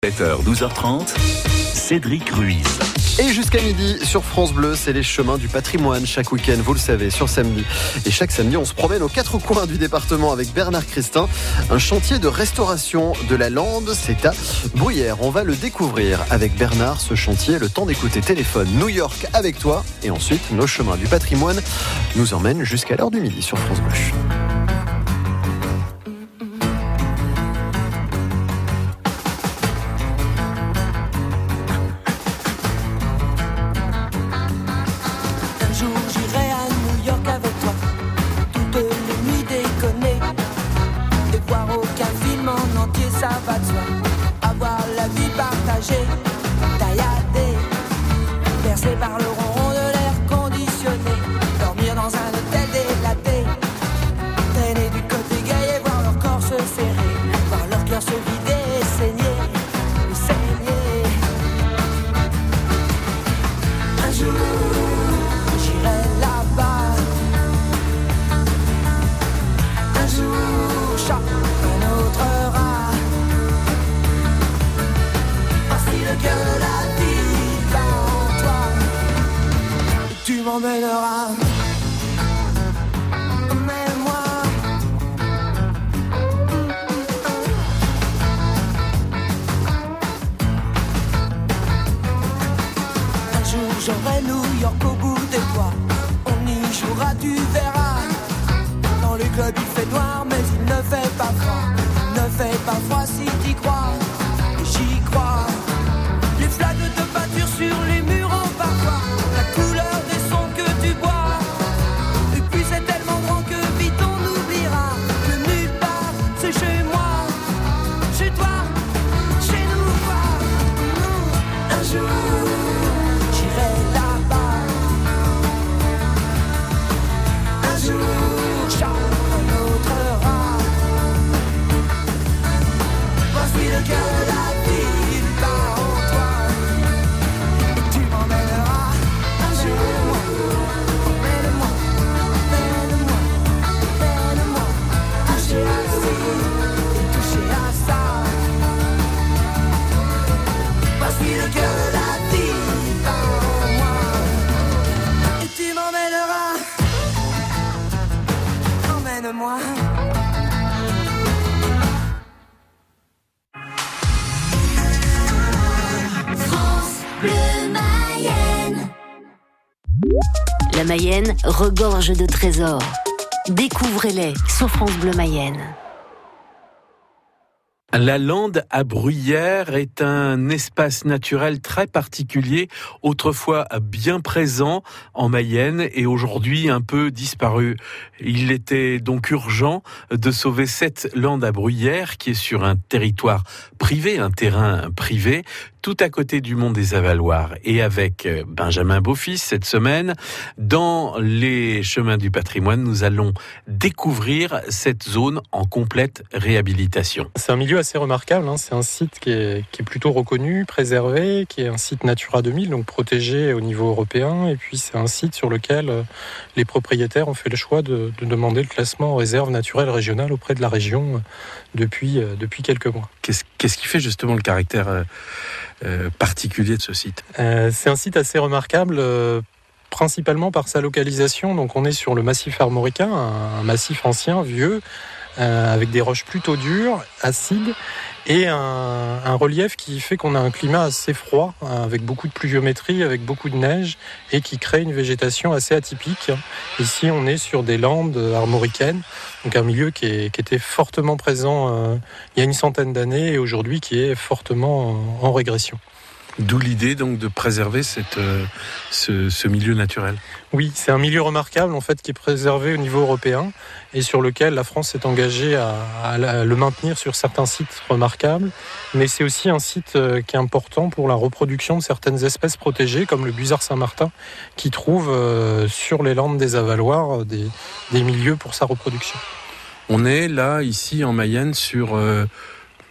7h, 12h30, Cédric Ruiz. Et jusqu'à midi, sur France Bleu, c'est les chemins du patrimoine. Chaque week-end, vous le savez, sur samedi. Et chaque samedi, on se promène aux quatre coins du département avec Bernard Christin. Un chantier de restauration de la lande, c'est à Bruyères. On va le découvrir avec Bernard, ce chantier. Le temps d'écouter Téléphone New York avec toi. Et ensuite, nos chemins du patrimoine nous emmènent jusqu'à l'heure du midi sur France Bleu. Par le ronron de l'air conditionné, dormir dans un hôtel délaté, traîner du côté gay et voir leur corps se serrer, voir leur cœur se vider et saigner, Un jour, j'irai là-bas. Un jour, chaque un autre rat. Voici le cœur de la vie. Tu m'emmèneras, emmène-moi. Un jour j'aurai New York au bout des doigts. On y jouera, tu verras. Dans le club il fait noir mais il ne fait pas froid. Il ne fait pas froid si t'y crois. J'y crois. Les flaques de peinture sur les murs en parfois. La couleur des sons que tu bois. Et puis c'est tellement grand que vite on oubliera que nulle part c'est chez moi, chez toi, chez nous. Un jour j'irai là-bas. Un jour chaque un autre rat. Voici le cœur de la ville par en toi. Et tu m'emmèneras un jour. Emmène-moi, emmène-moi, emmène-moi. Toucher à ci et toucher à ça. Voici le cœur de la ville par en moi. Et tu m'emmèneras. Emmène-moi. La Mayenne regorge de trésors. Découvrez-les sur France Bleu Mayenne. La lande à Bruyères est un espace naturel très particulier, autrefois bien présent en Mayenne et aujourd'hui un peu disparu. Il était donc urgent de sauver cette lande à Bruyères qui est sur un territoire privé, un terrain privé, tout à côté du Mont des Avaloirs. Et avec Benjamin Beaufils, cette semaine, dans les chemins du patrimoine, nous allons découvrir cette zone en complète réhabilitation. C'est un milieu assez remarquable, hein. C'est un site qui est plutôt reconnu, préservé, qui est un site Natura 2000, donc protégé au niveau européen. Et puis c'est un site sur lequel les propriétaires ont fait le choix de demander le classement en réserve naturelle régionale auprès de la région depuis quelques mois. Qu'est-ce qui fait justement le caractère particulier de ce site ? C'est un site assez remarquable, principalement par sa localisation. Donc on est sur le massif armoricain, un massif ancien, vieux, avec des roches plutôt dures, acides, et un relief qui fait qu'on a un climat assez froid, avec beaucoup de pluviométrie, avec beaucoup de neige, et qui crée une végétation assez atypique. Ici, on est sur des landes armoricaines, donc un milieu qui était fortement présent il y a une centaine d'années, et aujourd'hui qui est fortement en régression. D'où l'idée donc de préserver ce milieu naturel. Oui, c'est un milieu remarquable en fait qui est préservé au niveau européen et sur lequel la France s'est engagée à le maintenir sur certains sites remarquables. Mais c'est aussi un site qui est important pour la reproduction de certaines espèces protégées comme le busard Saint-Martin qui trouve sur les landes des Avaloirs des milieux pour sa reproduction. On est là, ici en Mayenne, sur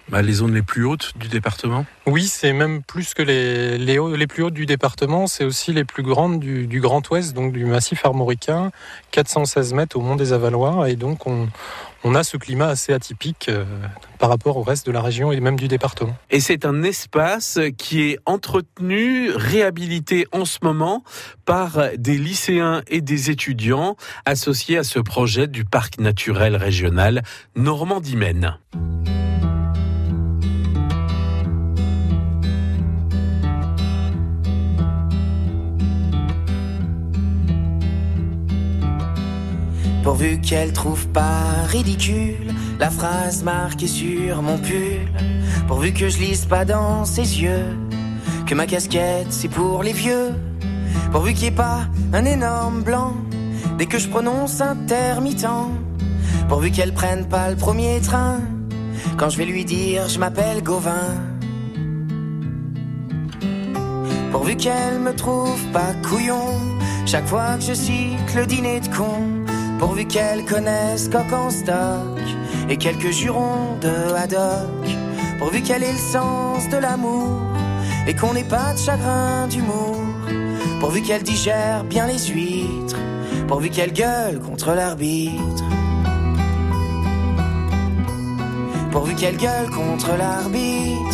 Les zones les plus hautes du département ? Oui, c'est même plus que les plus hautes du département, c'est aussi les plus grandes du Grand Ouest, donc du massif armoricain, 416 mètres au Mont des Avalois, et donc on a ce climat assez atypique par rapport au reste de la région et même du département. Et c'est un espace qui est entretenu, réhabilité en ce moment par des lycéens et des étudiants associés à ce projet du parc naturel régional Normandie-Maine. Pourvu qu'elle trouve pas ridicule la phrase marquée sur mon pull. Pourvu que je lise pas dans ses yeux que ma casquette c'est pour les vieux. Pourvu qu'il n'y ait pas un énorme blanc dès que je prononce intermittent. Pourvu qu'elle prenne pas le premier train quand je vais lui dire je m'appelle Gauvin. Pourvu qu'elle me trouve pas couillon chaque fois que je cite le dîner de con. Pourvu qu'elle connaisse Coq en stock et quelques jurons de haddock. Pourvu qu'elle ait le sens de l'amour et qu'on n'ait pas de chagrin d'humour. Pourvu qu'elle digère bien les huîtres. Pourvu qu'elle gueule contre l'arbitre. Pourvu qu'elle gueule contre l'arbitre.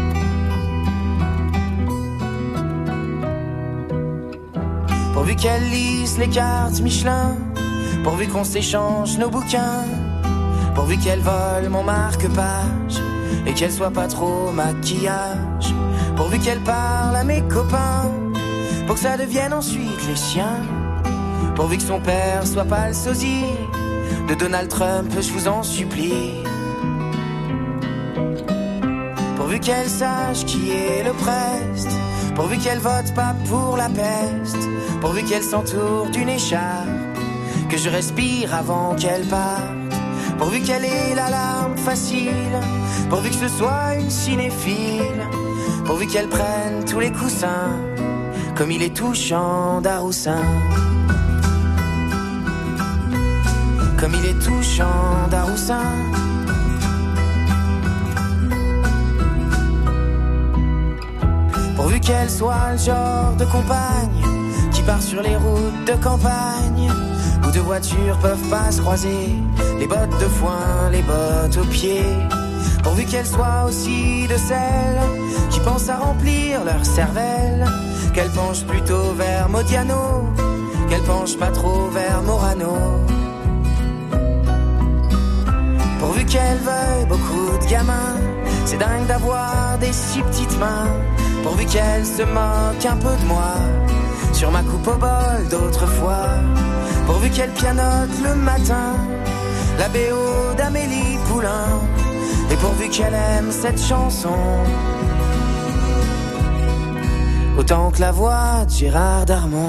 Pourvu qu'elle lise les cartes Michelin. Pourvu qu'on s'échange nos bouquins. Pourvu qu'elle vole mon marque-page et qu'elle soit pas trop maquillage. Pourvu qu'elle parle à mes copains pour que ça devienne ensuite les siens. Pourvu que son père soit pas le sosie de Donald Trump, je vous en supplie. Pourvu qu'elle sache qui est le preste. Pourvu qu'elle vote pas pour la peste. Pourvu qu'elle s'entoure d'une écharpe que je respire avant qu'elle parte. Pourvu qu'elle ait la larme facile. Pourvu que ce soit une cinéphile. Pourvu qu'elle prenne tous les coussins comme il est touchant d'Aroussin. Comme il est touchant d'Aroussin. Pourvu qu'elle soit le genre de compagne qui part sur les routes de campagne où deux voitures peuvent pas se croiser, les bottes de foin, les bottes aux pieds. Pourvu qu'elle soit aussi de celles qui pensent à remplir leur cervelle, qu'elle penche plutôt vers Modiano, qu'elle penche pas trop vers Morano. Pourvu qu'elle veuille beaucoup de gamins, c'est dingue d'avoir des si petites mains. Pourvu qu'elle se moque un peu de moi sur ma coupe au bol d'autrefois. Pourvu qu'elle pianote le matin la BO d'Amélie Poulain. Et pourvu qu'elle aime cette chanson autant que la voix de Gérard Darmon.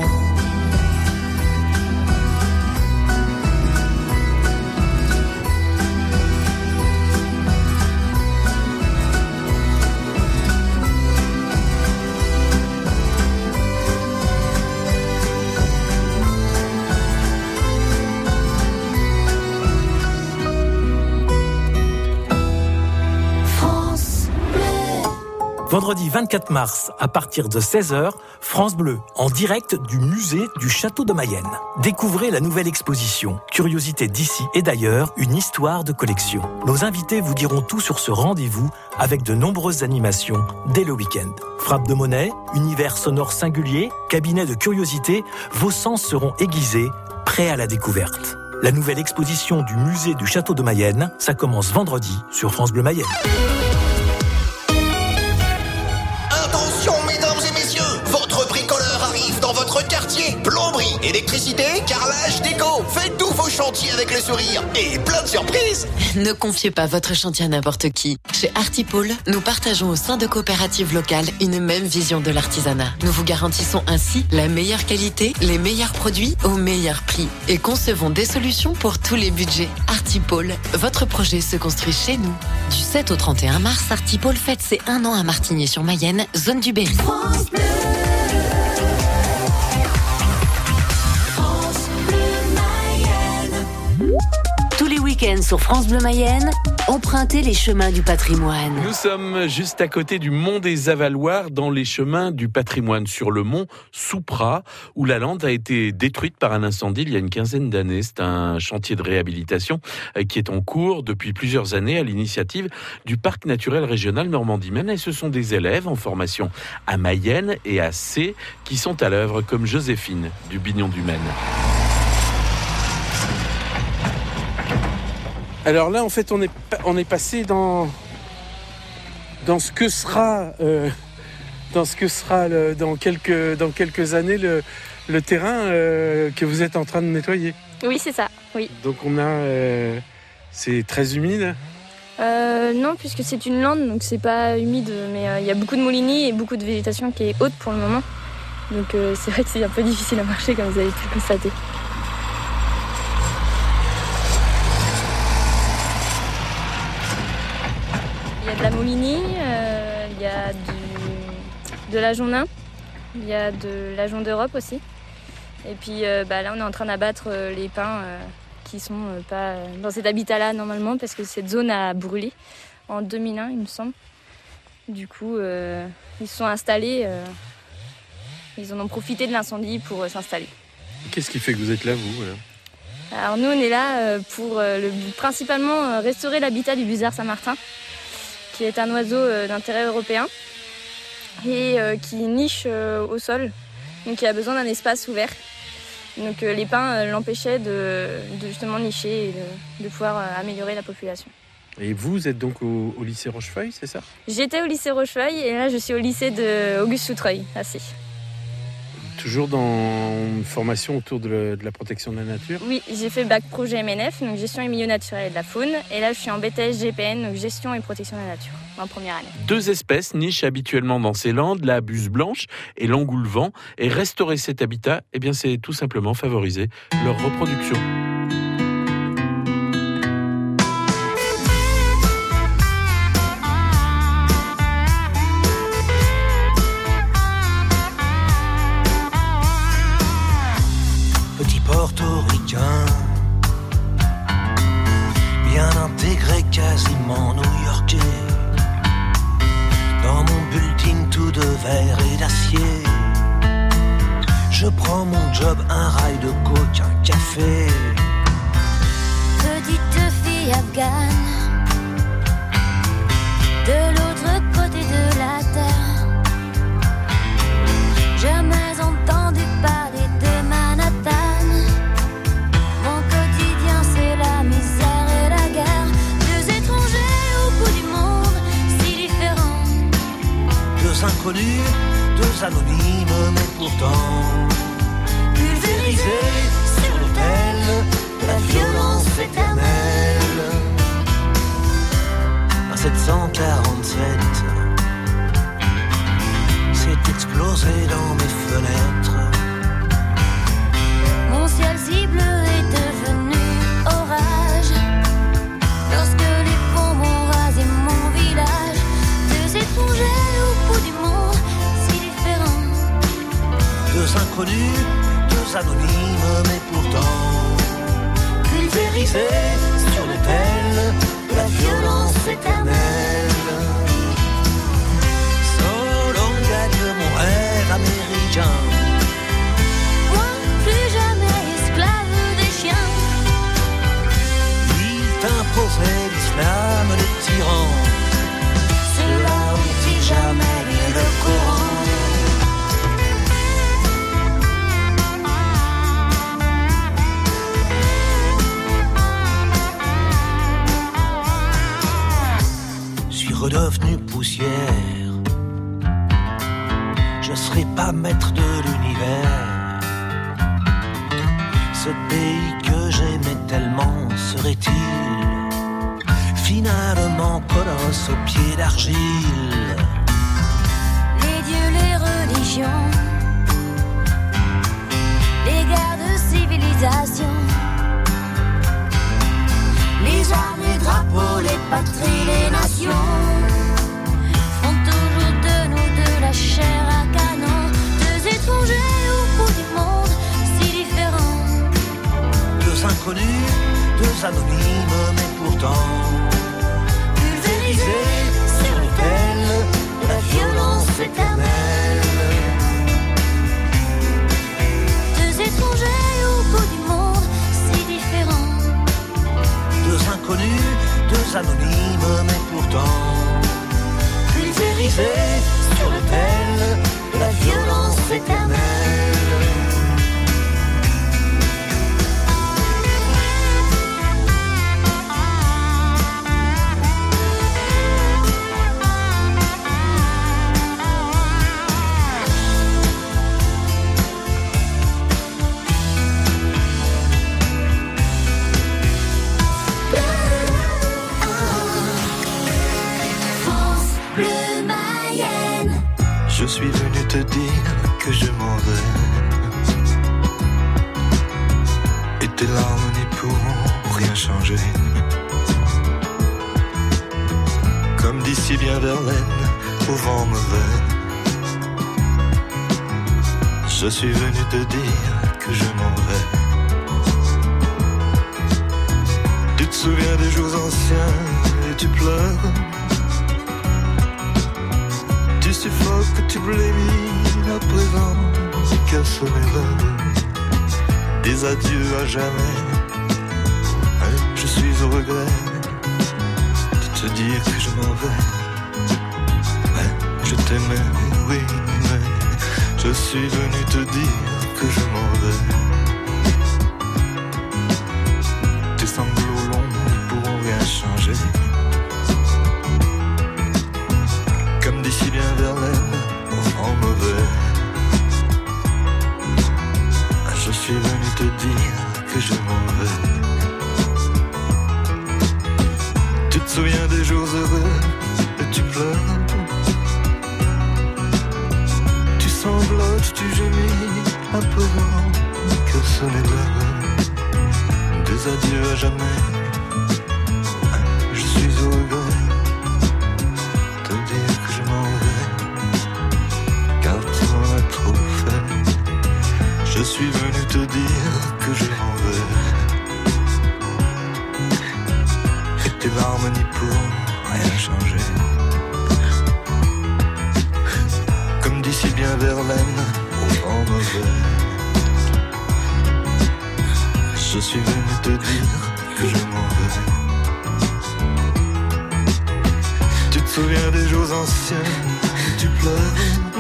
Vendredi 24 mars, à partir de 16h, France Bleu, en direct du musée du Château de Mayenne. Découvrez la nouvelle exposition, Curiosités d'ici et d'ailleurs, une histoire de collection. Nos invités vous diront tout sur ce rendez-vous avec de nombreuses animations dès le week-end. Frappe de monnaie, univers sonore singulier, cabinet de curiosités, vos sens seront aiguisés, prêts à la découverte. La nouvelle exposition du musée du Château de Mayenne, ça commence vendredi sur France Bleu Mayenne. Plomberie, électricité, carrelage, déco. Faites tous vos chantiers avec le sourire et plein de surprises. Ne confiez pas votre chantier à n'importe qui. Chez Artipôle, nous partageons au sein de coopératives locales une même vision de l'artisanat. Nous vous garantissons ainsi la meilleure qualité, les meilleurs produits au meilleur prix et concevons des solutions pour tous les budgets. Artipôle, votre projet se construit chez nous. Du 7 au 31 mars, Artipôle fête ses 1 an à Martigny-sur-Mayenne, zone du Berry. France Bleu. week-end sur France Bleu Mayenne, empruntez les chemins du patrimoine. Nous sommes juste à côté du Mont des Avaloirs, dans les chemins du patrimoine, sur le mont Soupra, où la lande a été détruite par un incendie il y a une quinzaine d'années. C'est un chantier de réhabilitation qui est en cours depuis plusieurs années à l'initiative du Parc naturel régional Normandie-Maine. Et ce sont des élèves en formation à Mayenne et à C qui sont à l'œuvre, comme Joséphine du Bignon du Maine. Alors là, en fait, on est passé dans ce que sera dans quelques années le terrain que vous êtes en train de nettoyer. Oui, c'est ça. Oui. Donc c'est très humide. Non, puisque c'est une lande, donc c'est pas humide, mais il y a beaucoup de moulinis et beaucoup de végétation qui est haute pour le moment. Donc c'est vrai que c'est un peu difficile à marcher, comme vous avez pu le constater. Il y a de la moulinie, il y a de l'ajonc nain, il y a de l'ajonc d'Europe aussi. Et puis là, on est en train d'abattre les pins qui sont pas dans cet habitat-là normalement, parce que cette zone a brûlé en 2001, il me semble. Du coup, ils se sont installés, ils en ont profité de l'incendie pour s'installer. Qu'est-ce qui fait que vous êtes là, vous ? Alors nous, on est là pour principalement restaurer l'habitat du busard Saint-Martin, qui est un oiseau d'intérêt européen et qui niche au sol, donc il a besoin d'un espace ouvert. Donc les pins l'empêchaient de justement nicher et de pouvoir améliorer la population. Et vous êtes donc au lycée Rochefeuille, c'est ça ? J'étais au lycée Rochefeuille et là je suis au lycée de Auguste Soutreuil, à C. Toujours dans une formation autour de la protection de la nature ? Oui, j'ai fait bac projet MNF, donc gestion et milieux naturels et de la faune. Et là, je suis en BTS GPN, donc gestion et protection de la nature, en première année. 2 espèces nichent habituellement dans ces landes, la buse blanche et l'engoulevent. Et restaurer cet habitat, c'est tout simplement favoriser leur reproduction. Portoricain, bien intégré, quasiment new-yorkais. Dans mon bulletin tout de verre et d'acier, je prends mon job, un rail de coke, un café. Petite fille afghane, de l'autre côté de la terre, jamais entendu parler de Manhattan. Inconnus, 2 anonymes, mais pourtant pulvérisés sur l'autel de la violence éternelle. À 747, c'est explosé dans mes fenêtres. Mon ciel si bleu est devenu orage lorsque les ponts m'ont rasé mon village. 2 étrangers au bout du monde, si différents. 2 inconnus, 2 anonymes, mais pourtant pulvérisés sur l'autel de la violence éternelle. Solon gagne mon rêve américain. Moi, plus jamais esclave des chiens. Lui t'imposait l'islam des tyrans. Ceux-là ont-ils jamais lu le Coran? Je suis redevenu poussière. Je serai pas maître de l'univers. Ce pays que j'aimais tellement serait-il finalement colosse aux pieds d'argile? Les dieux, les religions, les guerres de civilisation, les armes, les drapeaux, les patries, les nations font toujours de nous de la chair à canon. 2 étrangers au bout du monde, si différents. 2 inconnus, 2 anonymes, Je suis venu te dire que je m'en vais. Et tes larmes n'y pourront rien changer. Comme d'ici bien Verlaine, au vent mauvais. Je suis venu te dire que je m'en vais. Tu te souviens des jours anciens et tu pleures. Tu suffoques, tu blémis à présent. Qu'à sonner l'heure. Des adieux à jamais. Je suis au regret de te dire que je m'en vais. Je t'aimais, oui, mais je suis venu te dire que je m'en vais. Tes sanglots longs ne pourront rien changer. Comme d'ici bien Verlaine, au vent mauvais. Je suis venu te dire que je m'en vais. Tu te souviens des jours heureux et tu pleures. Tu sanglotes, tu gémis à présent. Que sonner l'heure. Des adieux à jamais. Je suis au regret de te dire que je m'en vais. Car tu m'en as trop fait. Je suis venu te dire que je m'en vais. Et tes larmes n'y pourront rien changer. Comme d'ici bien Verlaine, au vent mauvais. Je suis venu te dire que je m'en vais. Tu te souviens des jours anciens, tu pleures.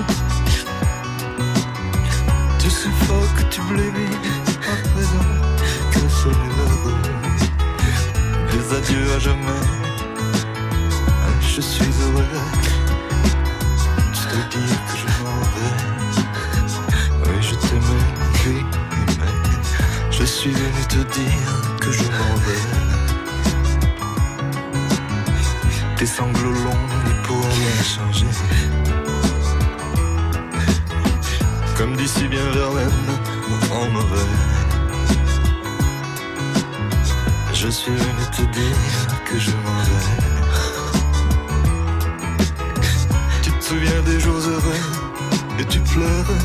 Tu suffoques, tu blémis à présent. Que sonner l'heure. Des adieux à jamais. Je suis heureux de te dire que je m'en vais. Oui, je t'aimais, oui, mais je suis venu te dire que je m'en vais. Tes sanglots longs ne pourront rien changer. Comme d'ici bien Verlaine, au vent mauvais. Je suis venu te dire que je m'en vais. Tu te souviens des jours heureux et tu pleures.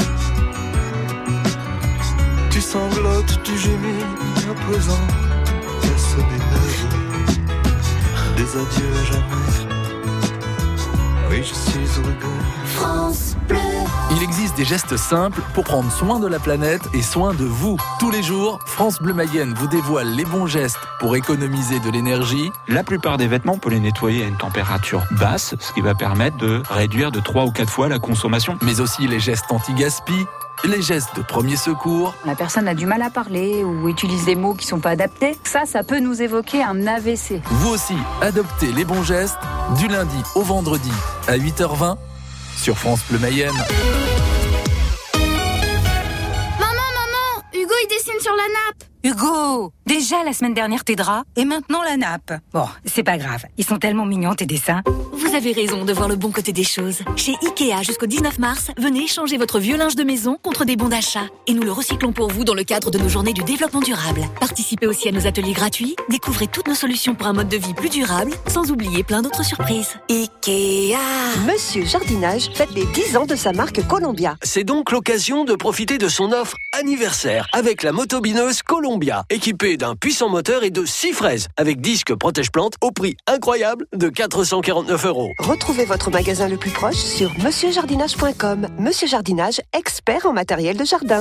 Tu sanglotes, tu gémis à présent. Qu'à sonner l'heure. Des adieux à jamais. Oui, je suis au regret. France Bleu. Il existe des gestes simples pour prendre soin de la planète et soin de vous. Tous les jours, France Bleu Mayenne vous dévoile les bons gestes pour économiser de l'énergie. La plupart des vêtements, on peut les nettoyer à une température basse, ce qui va permettre de réduire de 3 ou 4 fois la consommation. Mais aussi les gestes anti-gaspi, les gestes de premier secours. La personne a du mal à parler ou utilise des mots qui ne sont pas adaptés. Ça peut nous évoquer un AVC. Vous aussi, adoptez les bons gestes du lundi au vendredi à 8h20 sur France Bleu Mayenne. Maman, Hugo il dessine sur la nappe. Hugo, déjà la semaine dernière tes draps et maintenant la nappe. Bon, c'est pas grave, ils sont tellement mignons tes dessins. Vous avez raison de voir le bon côté des choses. Chez Ikea jusqu'au 19 mars, venez échanger votre vieux linge de maison contre des bons d'achat. Et nous le recyclons pour vous dans le cadre de nos journées du développement durable. Participez aussi à nos ateliers gratuits, découvrez toutes nos solutions pour un mode de vie plus durable, sans oublier plein d'autres surprises. Ikea. Monsieur Jardinage fête les 10 ans de sa marque Columbia. C'est donc l'occasion de profiter de son offre anniversaire avec la motobineuse Columbia, équipée d'un puissant moteur et de 6 fraises, avec disque protège-plante au prix incroyable de 449 €. Retrouvez votre magasin le plus proche sur monsieurjardinage.com. Monsieur Jardinage, expert en matériel de jardin.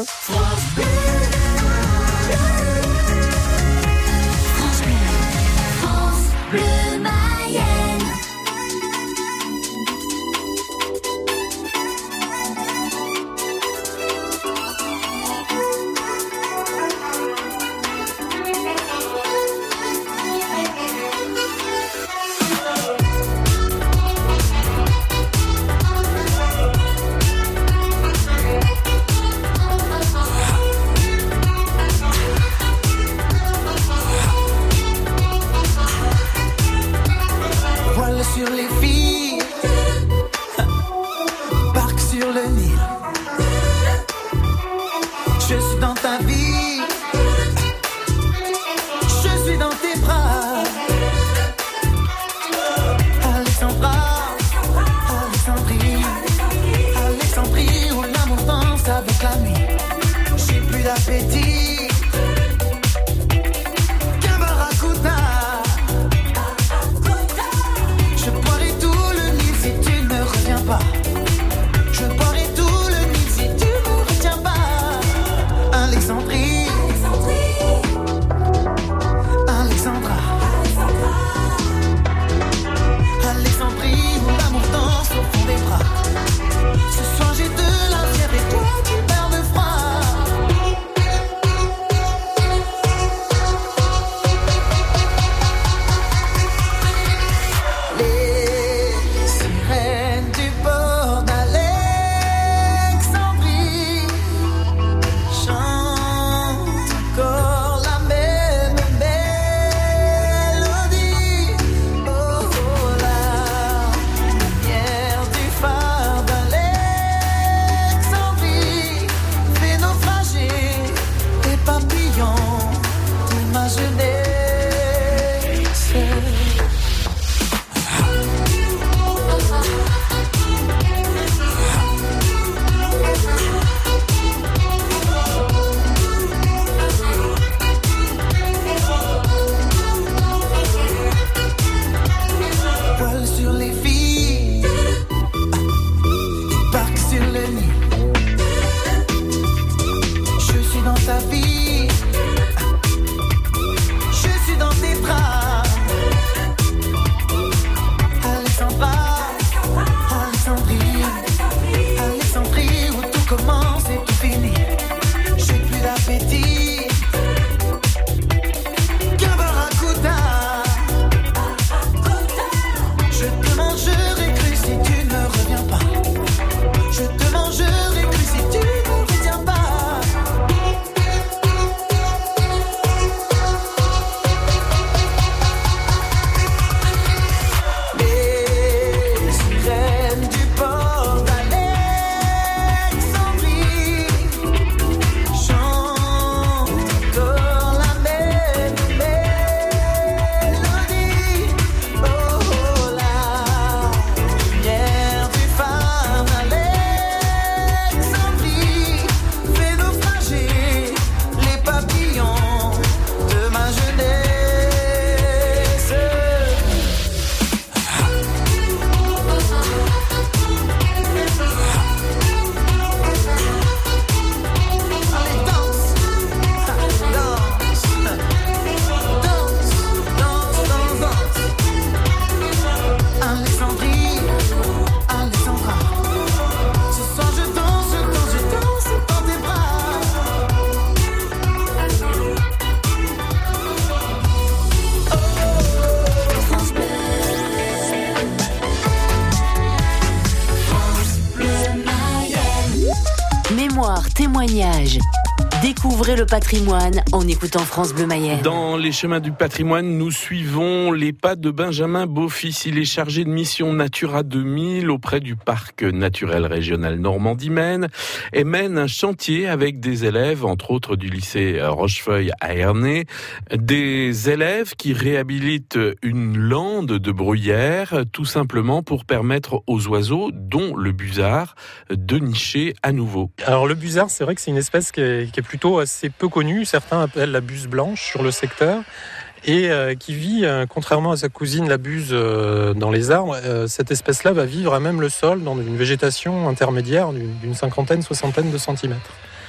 mémoire, témoignages. Découvrez le patrimoine en écoutant France Bleu Mayenne. Dans les chemins du patrimoine, nous suivons les pas de Benjamin Beaufils. Il est chargé de mission Natura 2000 auprès du parc naturel régional Normandie-Maine et mène un chantier avec des élèves, entre autres du lycée Rochefeuille à Ernée, des élèves qui réhabilitent une lande de bruyère, tout simplement pour permettre aux oiseaux, dont le busard, de nicher à nouveau. Alors le busard, c'est vrai que c'est une espèce qui est plutôt assez peu connue. Certains appellent la buse blanche sur le secteur et qui vit, contrairement à sa cousine la buse dans les arbres, cette espèce-là va vivre à même le sol dans une végétation intermédiaire d'une soixantaine de centimètres.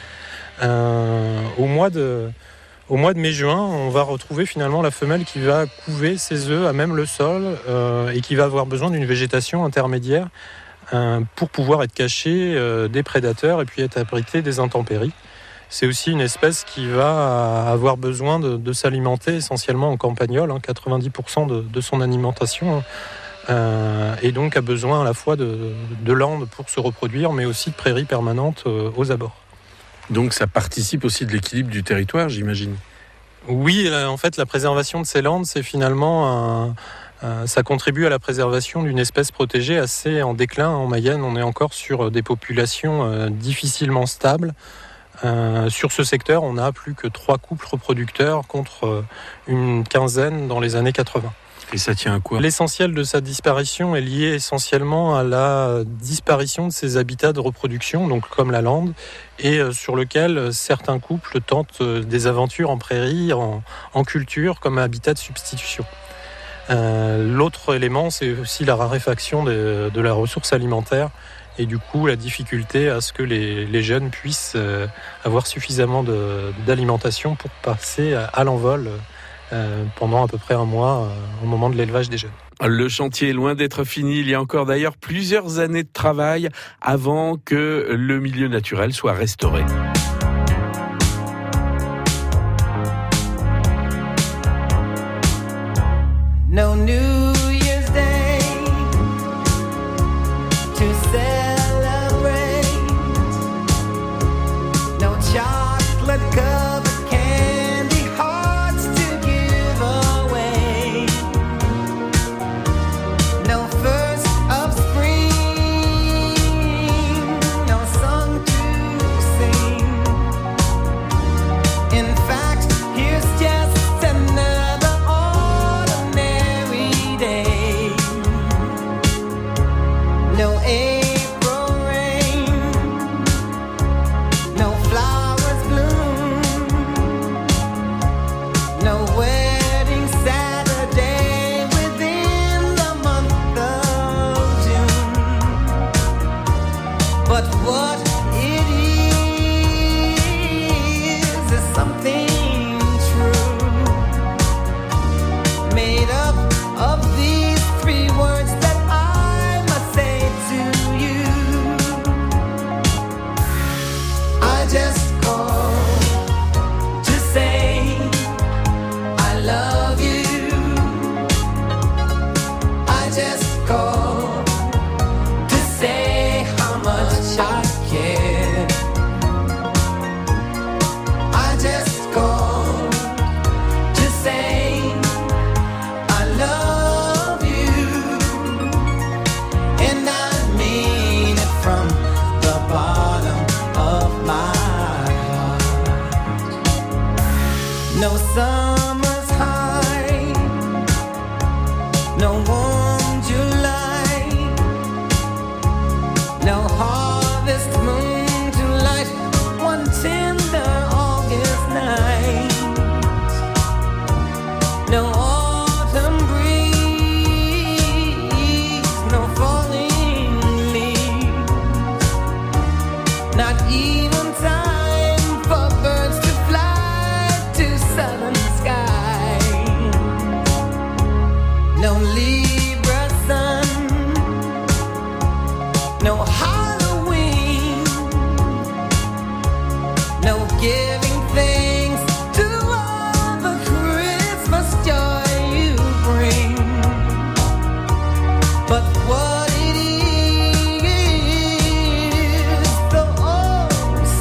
Au mois de mai-juin, on va retrouver finalement la femelle qui va couver ses œufs à même le sol et qui va avoir besoin d'une végétation intermédiaire pour pouvoir être cachée des prédateurs et puis être abritée des intempéries. C'est aussi une espèce qui va avoir besoin de s'alimenter essentiellement en campagnole, 90% de son alimentation, et donc a besoin à la fois de landes pour se reproduire, mais aussi de prairies permanentes aux abords. Donc ça participe aussi de l'équilibre du territoire, j'imagine. Oui, en fait, la préservation de ces landes, c'est finalement ça contribue à la préservation d'une espèce protégée assez en déclin. En Mayenne, on est encore sur des populations difficilement stables. Sur ce secteur, on n'a plus que 3 couples reproducteurs contre une quinzaine dans les années 80. Et ça tient à quoi ? L'essentiel de sa disparition est lié essentiellement à la disparition de ses habitats de reproduction, donc comme la lande, et sur lequel certains couples tentent des aventures en prairie, en culture, comme habitat de substitution. L'autre élément, c'est aussi la raréfaction de la ressource alimentaire et du coup la difficulté à ce que les jeunes puissent avoir suffisamment d'alimentation pour passer à l'envol pendant à peu près un mois au moment de l'élevage des jeunes. Le chantier est loin d'être fini. Il y a encore d'ailleurs plusieurs années de travail avant que le milieu naturel soit restauré. No New Year's Day to celebrate. No chocolate covered candy hearts to give away. No first of spring, no song to sing. In fact, here's just another day. No April rain, no flowers bloom, no wedding Saturday within the month of June. But what it is something true, made up of these 3 words that I must say to you. I just called to say I love you. I just called to say how much I care. I just called to say I love you, and I mean it from the bottom of my heart. No summer's high, no warm July, no harvest moon to light one tender August night. No autumn breeze, no falling leaves, not even time for birds to fly to southern sky. No Libra sun, no Halloween, no giving thanks to all the Christmas joy you bring. But what it is, the oh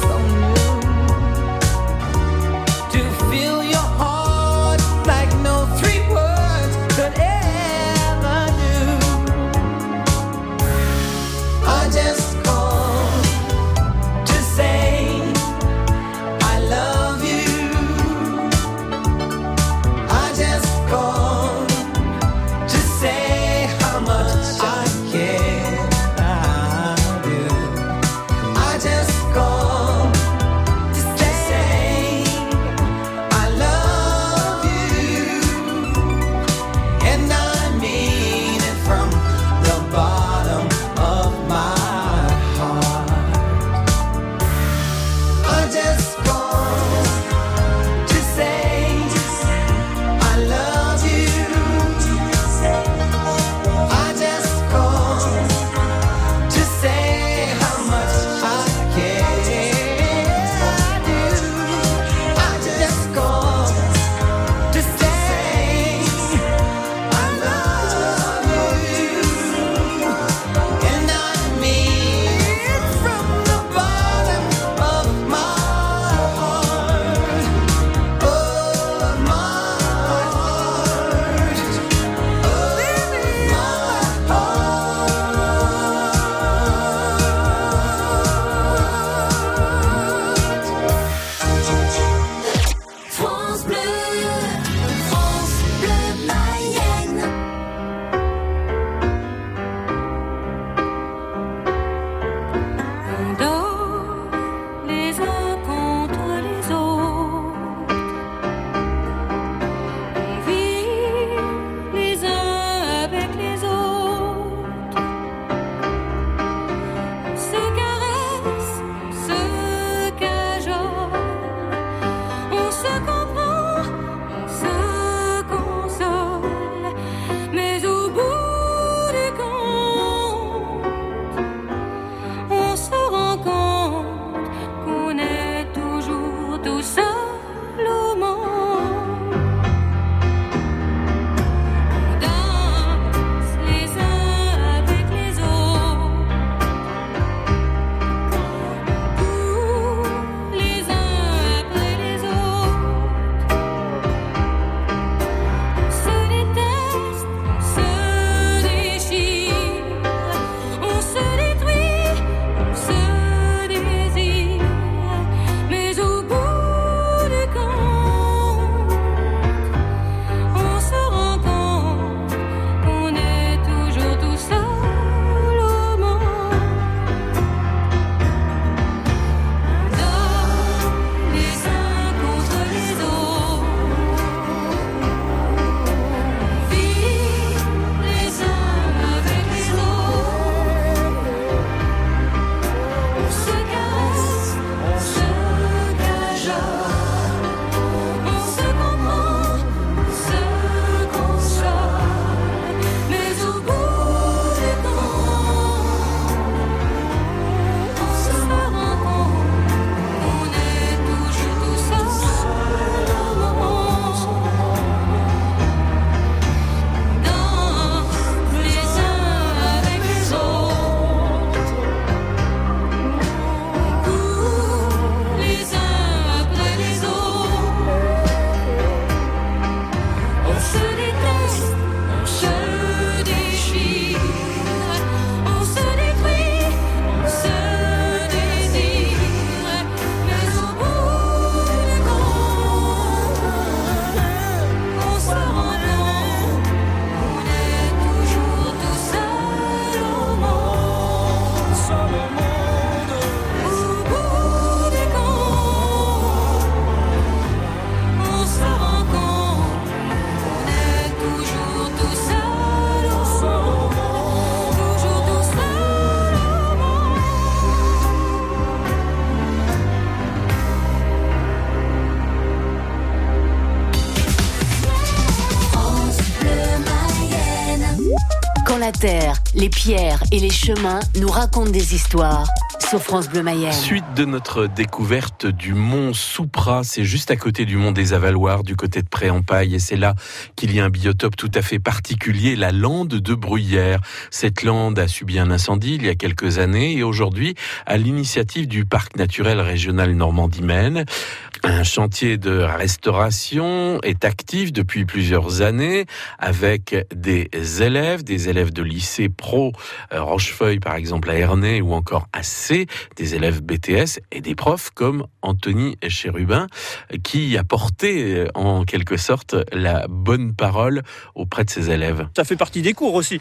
terre, les pierres et les chemins nous racontent des histoires sur France Bleu Mayenne. Suite de notre découverte du mont Soupra, c'est juste à côté du mont des Avaloirs, du côté de Pré-en-Paille, et c'est là qu'il y a un biotope tout à fait particulier, la lande de Bruyères. Cette lande a subi un incendie il y a quelques années et aujourd'hui, à l'initiative du parc naturel régional Normandie-Maine, un chantier de restauration est actif depuis plusieurs années avec des élèves de lycée pro Rochefeuille par exemple à Ernée ou encore à C, des élèves BTS et des profs comme Anthony Chérubin qui a porté en quelque sorte la bonne parole auprès de ses élèves. Ça fait partie des cours aussi.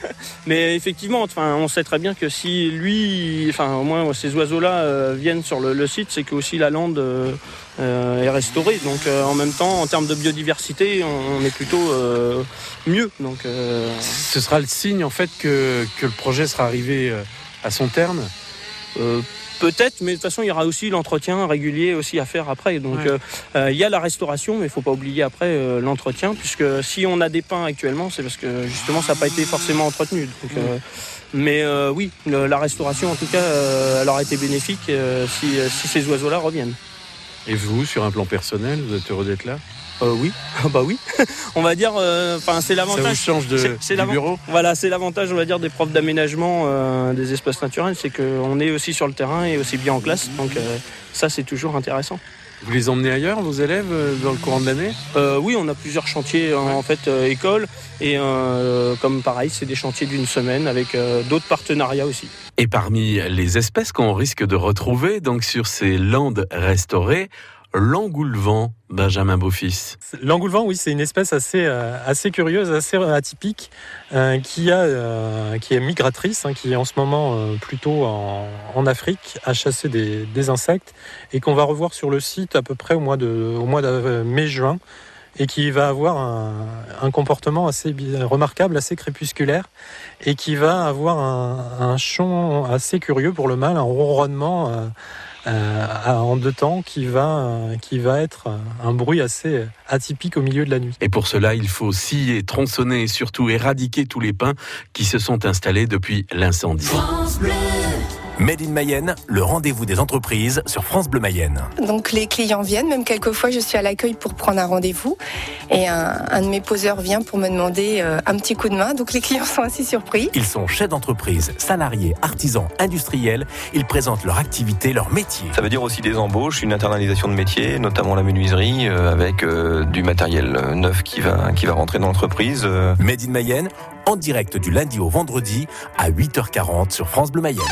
Mais effectivement, on sait très bien que si lui, au moins ces oiseaux-là viennent sur le site, c'est que aussi la lande est restaurée. Donc en même temps, en termes de biodiversité, on est plutôt mieux. Donc, ce sera le signe en fait que le projet sera arrivé à son terme. Peut-être, mais de toute façon, il y aura aussi l'entretien régulier aussi à faire après. Donc, il y a la restauration, mais il ne faut pas oublier après l'entretien, puisque si on a des pins actuellement, c'est parce que justement, ça n'a pas été forcément entretenu. Donc, mais oui, la restauration, en tout cas, elle aura été bénéfique si ces oiseaux-là reviennent. Et vous, sur un plan personnel, vous êtes heureux d'être là ? Oui, oui. On va dire, c'est l'avantage. Ça vous change du bureau ? Voilà, c'est l'avantage, on va dire, des profs d'aménagement des espaces naturels, c'est qu'on est aussi sur le terrain et aussi bien en classe. Donc ça, c'est toujours intéressant. Vous les emmenez ailleurs, vos élèves, dans le courant de l'année ? Oui, on a plusieurs chantiers en fait école et comme pareil, c'est des chantiers d'une semaine avec d'autres partenariats aussi. Et parmi les espèces qu'on risque de retrouver donc sur ces landes restaurées, l'engoulevent, Benjamin Beaufils. L'engoulevent, oui, c'est une espèce assez curieuse, assez atypique, qui est migratrice, qui est en ce moment plutôt en Afrique, à chasser des insectes, et qu'on va revoir sur le site à peu près au mois de mai-juin, et qui va avoir un comportement assez remarquable, assez crépusculaire, et qui va avoir un chant assez curieux pour le mâle, un ronronnement en deux temps qui va être un bruit assez atypique au milieu de la nuit. Et pour cela, il faut scier, tronçonner et surtout éradiquer tous les pins qui se sont installés depuis l'incendie. France Bleu. Made in Mayenne, le rendez-vous des entreprises sur France Bleu Mayenne. Donc les clients viennent, même quelquefois je suis à l'accueil pour prendre un rendez-vous et un de mes poseurs vient pour me demander un petit coup de main, donc les clients sont assez surpris. Ils sont chefs d'entreprise, salariés, artisans, industriels, ils présentent leur activité, leur métier. Ça veut dire aussi des embauches, une internalisation de métiers, notamment la menuiserie avec du matériel neuf qui va rentrer dans l'entreprise. Made in Mayenne, en direct du lundi au vendredi à 8h40 sur France Bleu Mayenne.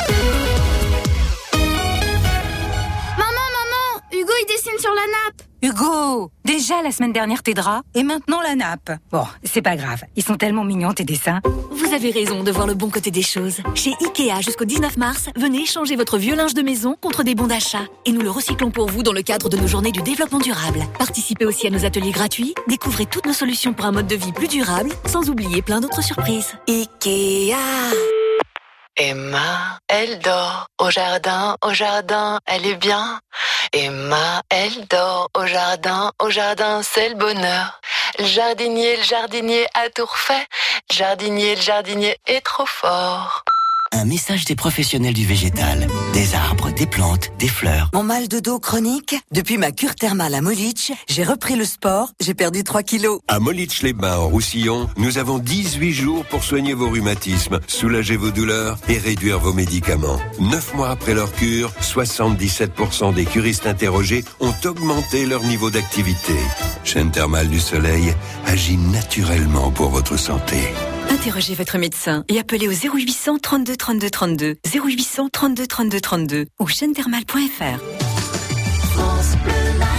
Hugo, il dessine sur la nappe. Hugo, déjà la semaine dernière tes draps et maintenant la nappe. Bon, c'est pas grave, ils sont tellement mignons tes dessins. Vous avez raison de voir le bon côté des choses. Chez Ikea jusqu'au 19 mars, venez échanger votre vieux linge de maison contre des bons d'achat. Et nous le recyclons pour vous dans le cadre de nos journées du développement durable. Participez aussi à nos ateliers gratuits, découvrez toutes nos solutions pour un mode de vie plus durable, sans oublier plein d'autres surprises. Ikea. Emma, elle dort au jardin, elle est bien. Emma, elle dort au jardin, c'est le bonheur. Le jardinier a tout refait. Le jardinier est trop fort. Un message des professionnels du végétal. Des arbres, des plantes, des fleurs. Mon mal de dos chronique, depuis ma cure thermale à Molich, j'ai repris le sport, j'ai perdu 3 kilos. À Molich-les-Bains, en Roussillon, nous avons 18 jours pour soigner vos rhumatismes, soulager vos douleurs et réduire vos médicaments. 9 mois après leur cure, 77% des curistes interrogés ont augmenté leur niveau d'activité. Chaîne thermale du soleil agit naturellement pour votre santé. Interrogez votre médecin et appelez au 0800 32 32 32, 0800 32 32 32 ou chaînethermale.fr. France Bleu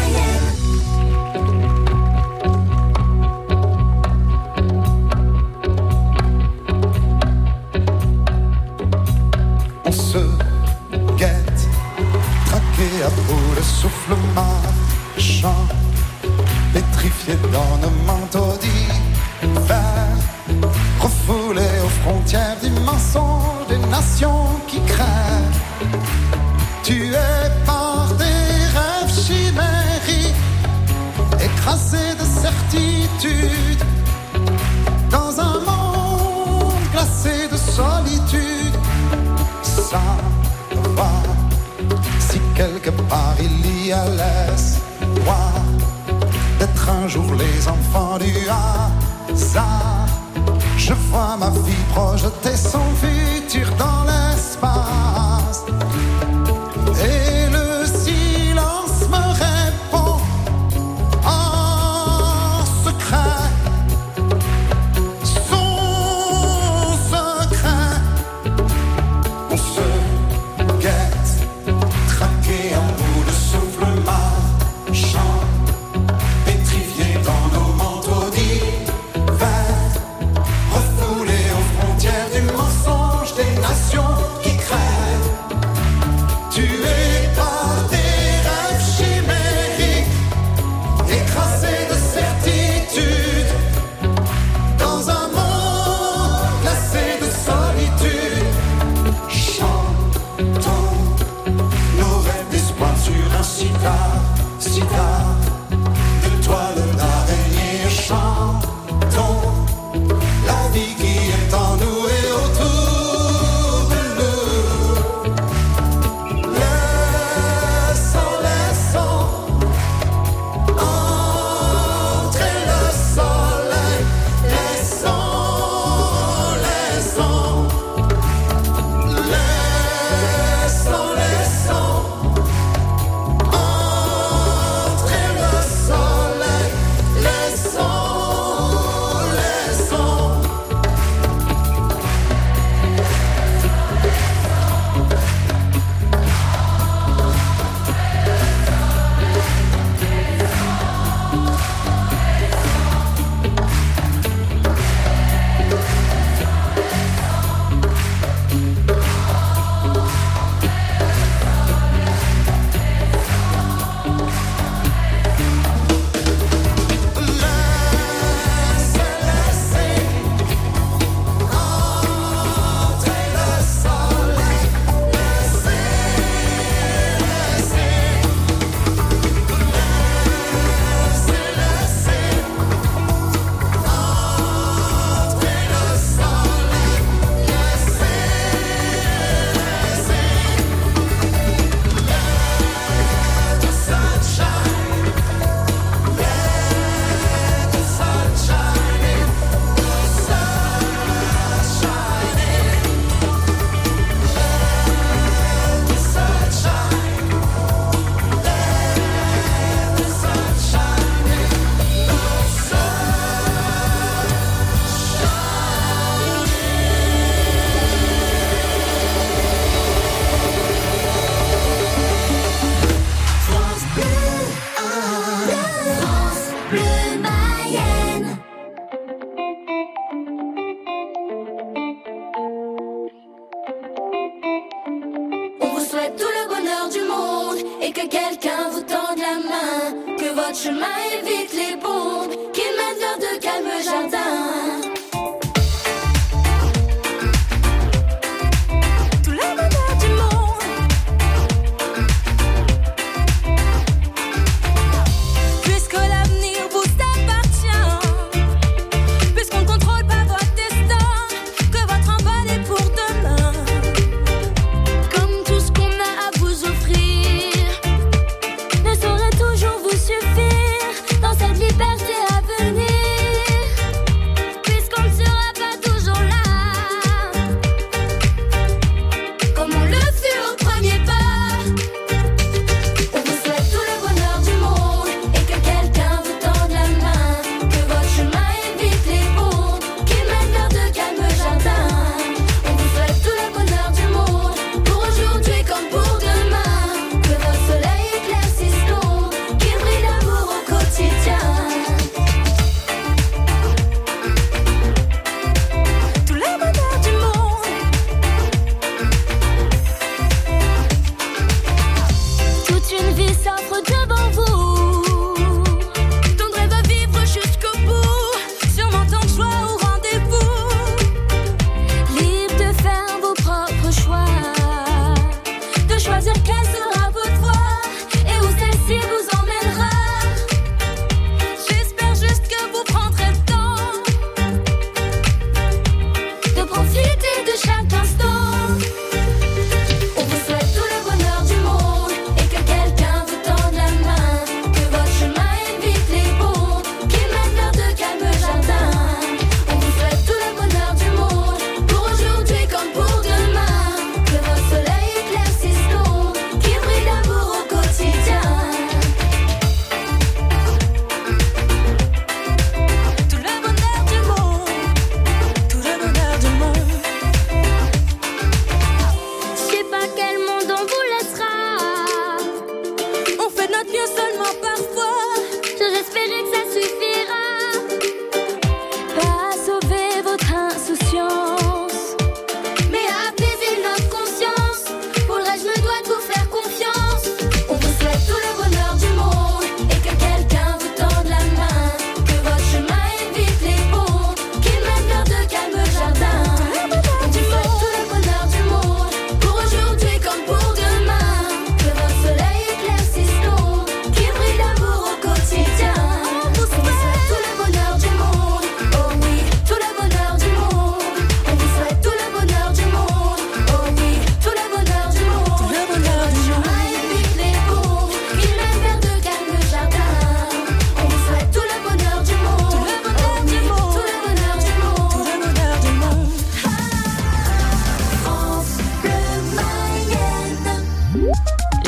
Mayenne. On se guette, traqué à bout de souffle marchand, pétrifié dans nos manteaux d'hiver. Refoulé aux frontières du mensonge des nations qui crèvent, tué par des rêves chimériques, écrasé de certitude dans un monde glacé toi. Si quelque part il y a l'espoir d'être un jour les enfants du hasard, je vois ma vie projeter son futur dans l'espace. Et le silence me répond en secret son secret. On se guette, traqué à bout de souffle marchant, pétrifié dans nos manteaux d'hiver, refoulé aux frontières du mensonge des nations qui crèvent, tués par des rêves chimériques, écrasés de certitude, dans un monde glacé de solitude. Chantons nos rêves d'espoir sur un citard de toile d'araignée. Chantons la vie qui est en nous et autour de nous. Laissons entrer le soleil. Laissons entrer le soleil. Laissons. et que quelqu'un vous tende la main, que votre chemin évite les bombes, qu'il mène vers de calmes jardins. Tout le bonheur du monde, puisque l'avenir vous appartient, puisqu'on ne contrôle pas votre destin, que votre envol est pour demain. Comme tout ce qu'on a à vous offrir ne saurait toujours vous suffire dans cette liberté à venir.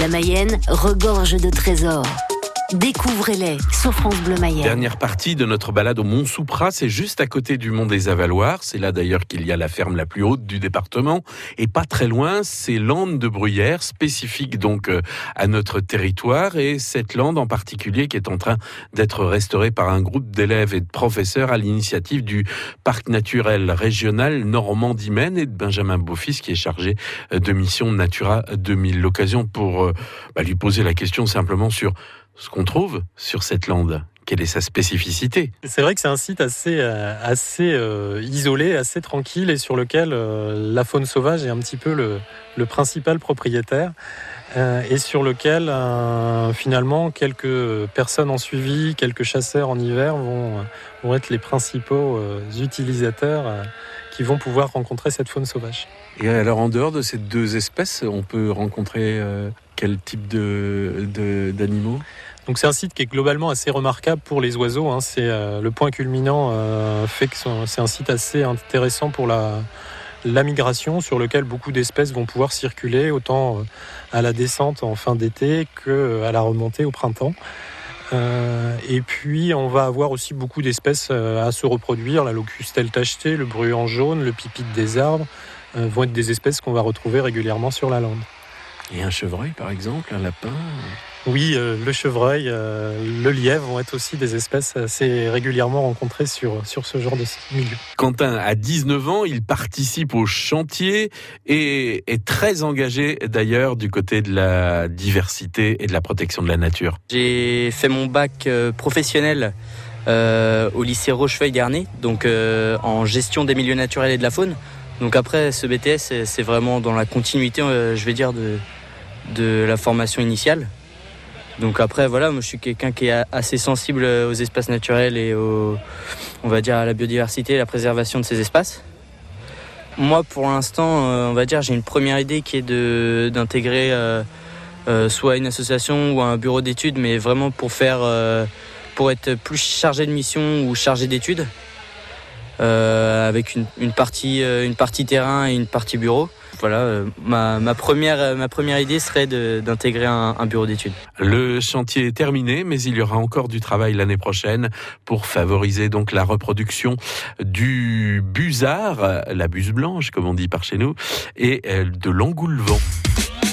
La Mayenne regorge de trésors. Découvrez-les sur France Bleu Mayenne. Dernière partie de notre balade au Mont Souprat, c'est juste à côté du Mont des Avaloirs. C'est là d'ailleurs qu'il y a la ferme la plus haute du département. Et pas très loin, c'est l'Ande de Bruyères, spécifique donc à notre territoire. Et cette lande en particulier qui est en train d'être restaurée par un groupe d'élèves et de professeurs à l'initiative du Parc naturel régional Normandie-Maine et de Benjamin Beaufils qui est chargé de mission Natura 2000. L'occasion pour lui poser la question simplement sur ce qu'on trouve sur cette lande. Quelle est sa spécificité ? C'est vrai que c'est un site assez isolé, assez tranquille et sur lequel la faune sauvage est un petit peu le principal propriétaire et sur lequel finalement quelques personnes en suivi, quelques chasseurs en hiver vont être les principaux utilisateurs qui vont pouvoir rencontrer cette faune sauvage. Et alors en dehors de ces deux espèces, on peut rencontrer quel type d'animaux ? Donc c'est un site qui est globalement assez remarquable pour les oiseaux. C'est le point culminant fait que c'est un site assez intéressant pour la migration, sur lequel beaucoup d'espèces vont pouvoir circuler, autant à la descente en fin d'été qu'à la remontée au printemps. Et puis on va avoir aussi beaucoup d'espèces à se reproduire. La locustelle tachetée, le bruant jaune, le pipite des arbres vont être des espèces qu'on va retrouver régulièrement sur la lande. Et un chevreuil par exemple, un lapin ? Oui, le chevreuil, le lièvre vont être aussi des espèces assez régulièrement rencontrées sur ce genre de milieu. Quentin a 19 ans, il participe au chantier et est très engagé d'ailleurs du côté de la diversité et de la protection de la nature. J'ai fait mon bac professionnel au lycée Rochefeuille-Garnet, donc en gestion des milieux naturels et de la faune. Donc après, ce BTS, c'est vraiment dans la continuité, je vais dire, de la formation initiale. Donc après, voilà, moi je suis quelqu'un qui est assez sensible aux espaces naturels et on va dire à la biodiversité et la préservation de ces espaces. Moi, pour l'instant, on va dire, j'ai une première idée qui est d'intégrer soit une association ou un bureau d'études, mais vraiment pour être plus chargé de mission ou chargé d'études, avec une partie terrain et une partie bureau. Voilà, ma première idée serait d'intégrer un bureau d'études. Le chantier est terminé, mais il y aura encore du travail l'année prochaine pour favoriser donc la reproduction du busard, la buse blanche comme on dit par chez nous, et de l'engoulevent.